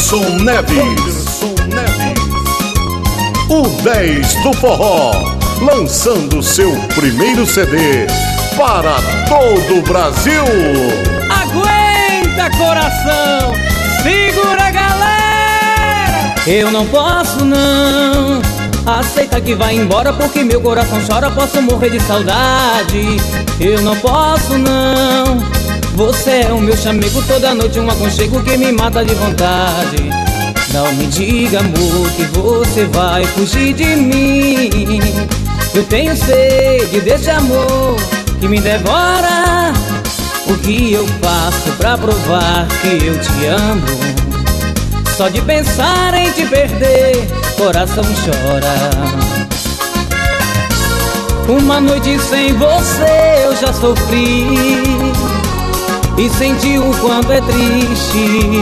Wanderson Neves, o 10 do forró, lançando seu primeiro CD para todo o Brasil. Aguenta, coração, segura, galera. Eu não posso não aceita que vai embora, porque meu coração chora, posso morrer de saudade. Eu não posso não, você é o meu chamego, toda noite um aconchego que me mata de vontade. Não me diga, amor, que você vai fugir de mim. Eu tenho sede desse amor que me devora. O que eu faço pra provar que eu te amo? Só de pensar em te perder, coração chora. Uma noite sem você eu já sofri e senti o quanto é triste.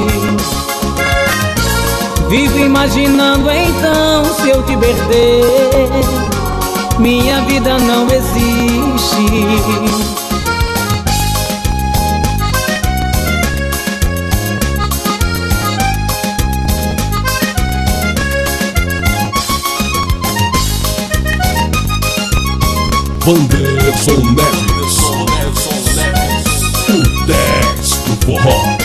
Vivo imaginando então, se eu te perder, minha vida não existe. Wanderson Neves, o 10 do forró.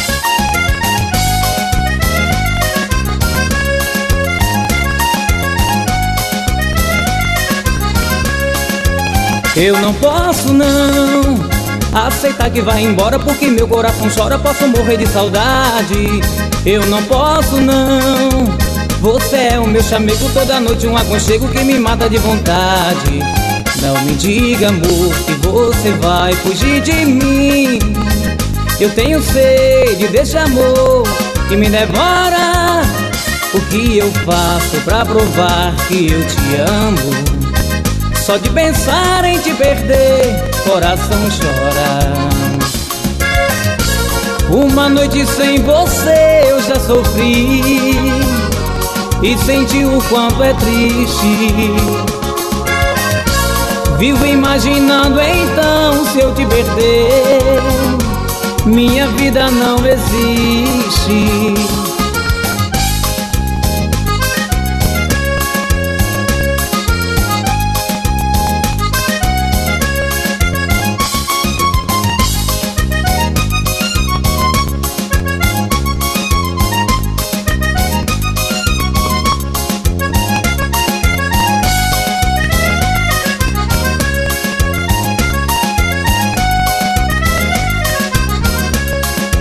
Eu não posso não aceitar que vai embora, porque meu coração chora, posso morrer de saudade. Eu não posso não, você é o meu chamego, toda noite um aconchego que me mata de vontade. Não me diga, amor, que você vai fugir de mim. Eu tenho sede desse amor que me devora. O que eu faço pra provar que eu te amo? Só de pensar em te perder, coração chora. Uma noite sem você eu já sofri e senti o quanto é triste. Vivo imaginando então, se eu te perder, minha vida não existe.